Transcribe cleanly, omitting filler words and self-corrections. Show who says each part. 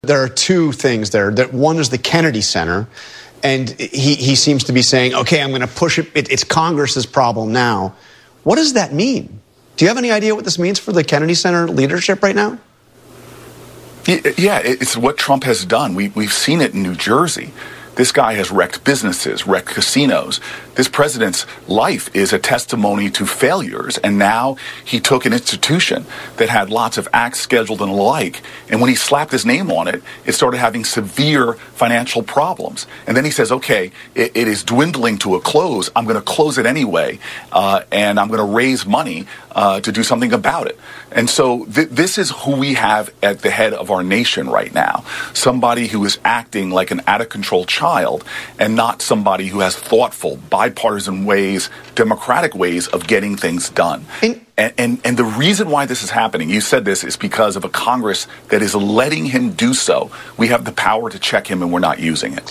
Speaker 1: There are two things there. That one is the Kennedy Center, and he seems to be saying, okay, I'm going to push it. It's Congress's problem now. What does that mean? Do you have any idea what this means for the Kennedy Center leadership right now?
Speaker 2: Yeah, it's what Trump has done. We've seen it in New Jersey. This guy has wrecked businesses, wrecked casinos. This president's life is a testimony to failures. And now he took an institution that had lots of acts scheduled and the like. And when he slapped his name on it, it started having severe financial problems. And then he says, okay, it is dwindling to a close. I'm going to close it anyway. And I'm going to raise money to do something about it. And so this is who we have at the head of our nation right now. Somebody who is acting like an out-of-control child and not somebody who has thoughtful, bipartisan ways, democratic ways of getting things done. And the reason why this is happening, you said this, is because of a Congress that is letting him do so. We have the power to check him and we're not using it.